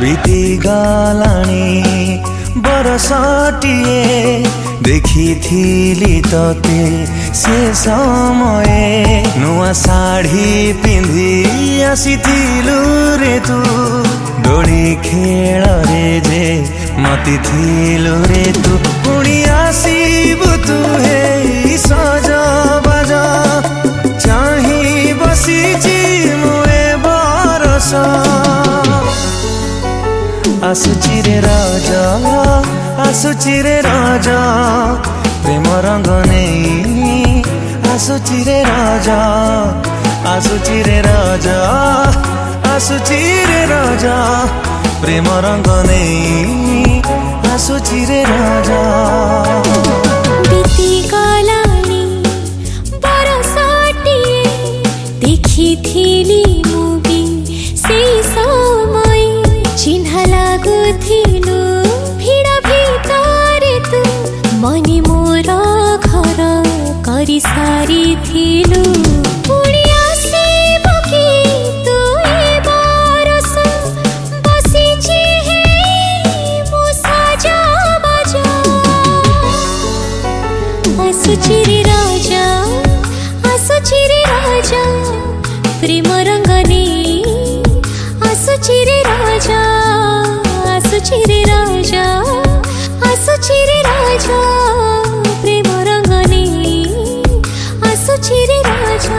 बीती गलानी बरसटिए देखिथिली तते से समय नुआ साड़ी पिंधि आसीथिलु रे तू डोली खेल रे जे मती थिलु रे तू पुणी आसीबु तू हे सज बाज चाही बसीची मुए बरस आसुची रे राजा आसुची रे राजा प्रेम रंग नहीं आसुची रे राजा आसुची रे राजा आसुची रे राजा प्रेम रंग नहीं आसुची रे राजा बीती गलानी बरसटिए देखिथिली मुबी से समय चिन्ह लागुथिलु भिड़ भितरे तू मनी मोर घर करी सारिथिलु पुणी आसीबु कि तू ए बरस बसिछि हे मो साजा बाजा आसुची रे राजा आसुची रे राजा प्रेम रंग नहीं आसुची रे राजा आसुची रे राजा आसुची रे राजा प्रेम रंग नहीं आसुची रे राजा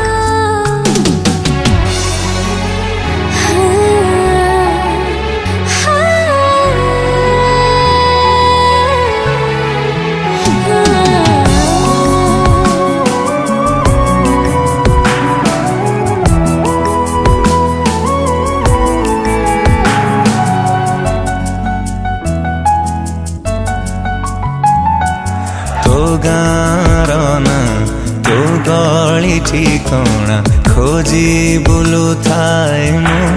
तो गारना तो गली ठिकाना खोजी बुलु थाए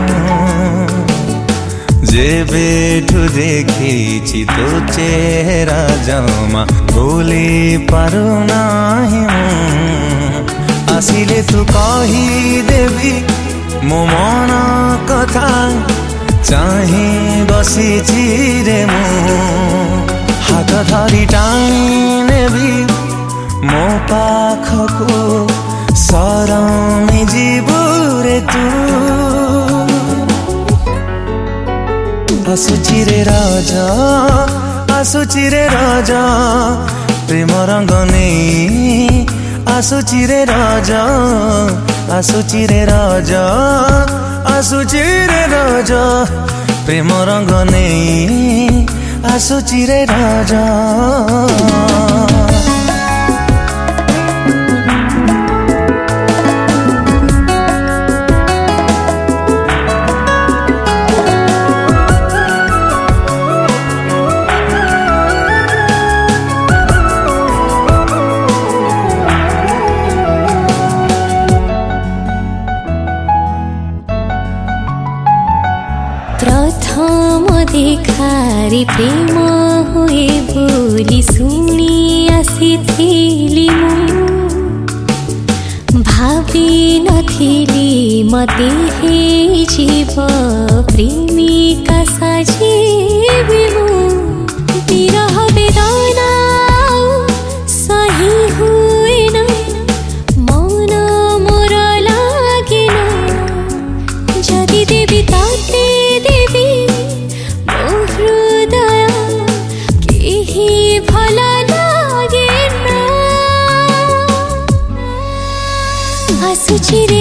जेबेठु देखिछि तो चेहरा जमा भूली पारु नाही आसिले तू कही देवी मो मन कथा चाही बसिछि रे मु हाथ धरी टाणी नेबी मो पाखको सरमी जीवु रे तू आसुची रे राजा आसुची रे राजा प्रेम रंग नहीं आसुची रे राजा आसुची रे राजा आसुची रे राजा प्रेम रंग नहीं आसुची रे राजा प्रथम देखारी प्रेम हुए बोली सुनी आसीथिली भावी नथिली मते हे जीव प्रेमिका साजिबी विरह वेदना सही हुए न मन मोर लागेन जदि देवी ताते देवी मो हृदय केही भल लागेन आसुची रे